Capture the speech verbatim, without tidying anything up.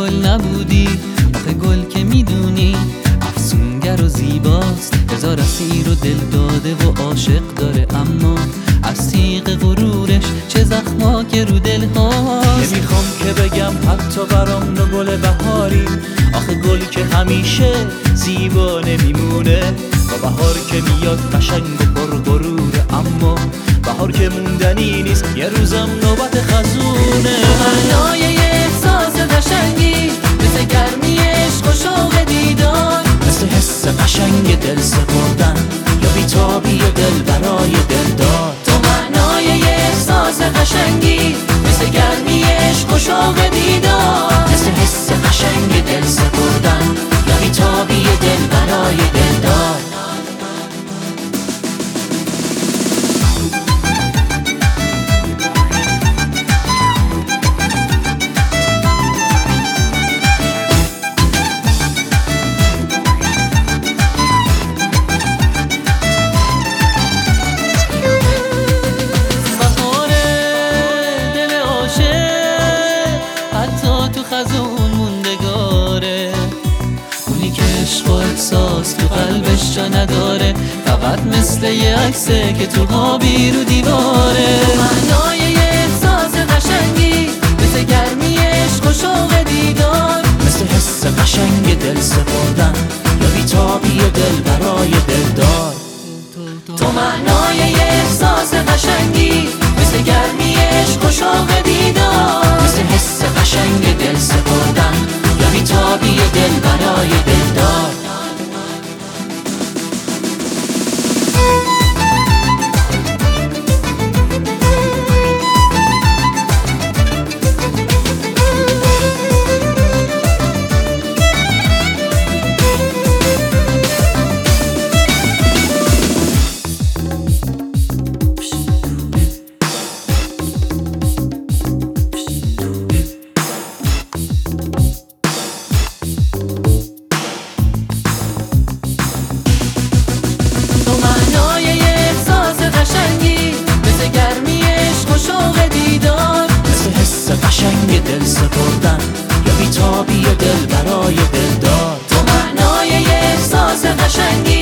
گل نبودی. آخه گل که میدونی افسونگر و زیباست، هزار اسیر و دل داده و عاشق داره، اما از تیغ غرورش چه زخما که رو دل هاست. نمیخوام که بگم حتی برام نو گل بهاری، آخه گل که همیشه زیبا نمیمونه. با بهار که میاد قشنگ و پر غروره، اما بهار که موندنی نیست، یه روزم نوبت خزونه. معنای یه احساس قشنگی مثل گرمی عشق و شوق دیدار، مثل حس قشنگ دل سپردن یا بیتابی دل برای دلدار. تو معنای یه احساس قشنگی مثل گرمی عشق و شوق دیدار، مثل حس قشنگ دل سپردن یا بیتابی دل برای دلدار. خزون موندگاره، اونی که عشق و احساس تو قلبش جا نداره، فقط مثل یه عکسه که تو قابی رو دیواره. معنای یه احساس قشنگی مثل گرمی عشق و شوق دیدار، مثل حس قشنگ دل سپردن یا بیتابی دل برای دلدار. تو معنای یه احساس قشنگی مثل گرمی عشق و شوق دیدار، مثل حس قشنگ دل سپردن یا بیتابی دل برای دلدار. قشنگ دل سپردن یا بیتابی دل برای دلدار. تو معنای یه احساس قشنگی